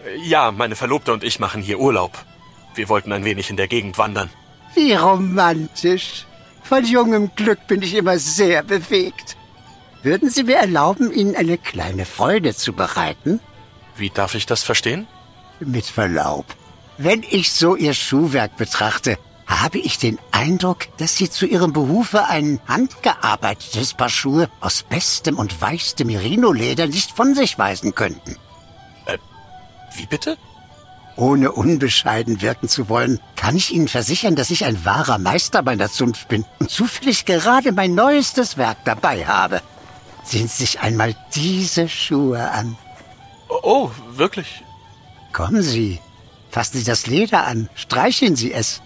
Ja, meine Verlobte und ich machen hier Urlaub. Wir wollten ein wenig in der Gegend wandern. Wie romantisch. Von jungem Glück bin ich immer sehr bewegt. Würden Sie mir erlauben, Ihnen eine kleine Freude zu bereiten? Wie darf ich das verstehen? Mit Verlaub. Wenn ich so Ihr Schuhwerk betrachte, habe ich den Eindruck, dass Sie zu Ihrem Behufe ein handgearbeitetes Paar Schuhe aus bestem und weichstem Merino-Leder nicht von sich weisen könnten. Wie bitte? Ohne unbescheiden wirken zu wollen, kann ich Ihnen versichern, dass ich ein wahrer Meister meiner Zunft bin und zufällig gerade mein neuestes Werk dabei habe. Sehen Sie sich einmal diese Schuhe an. Oh, wirklich? Kommen Sie, fassen Sie das Leder an, streicheln Sie es.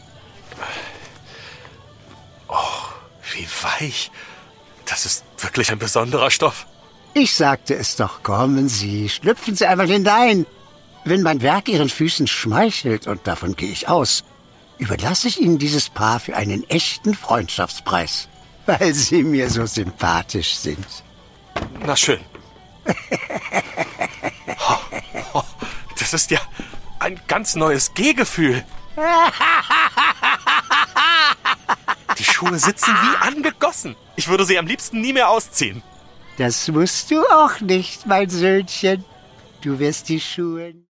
Oh, wie weich. Das ist wirklich ein besonderer Stoff. Ich sagte es doch, kommen Sie, schlüpfen Sie einmal hinein. Wenn mein Werk Ihren Füßen schmeichelt, und davon gehe ich aus, überlasse ich Ihnen dieses Paar für einen echten Freundschaftspreis, weil Sie mir so sympathisch sind. Na schön. Das ist ja ein ganz neues Gehgefühl. Die Schuhe sitzen wie angegossen. Ich würde sie am liebsten nie mehr ausziehen. Das musst du auch nicht, mein Söhnchen. Du wirst die Schuhe